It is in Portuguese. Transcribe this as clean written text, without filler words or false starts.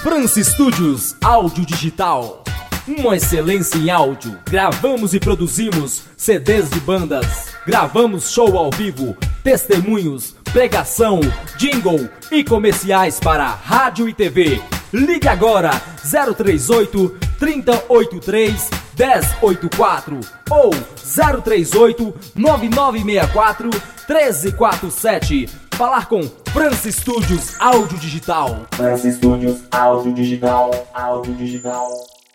France Studios Áudio Digital. Uma excelência em áudio. Gravamos e produzimos CDs de bandas. Gravamos show ao vivo, testemunhos, pregação, jingle e comerciais para rádio e TV. Ligue agora 038 3083 1084 ou 038 9964 1347. Falar com France Studios Áudio Digital. France Studios Áudio Digital.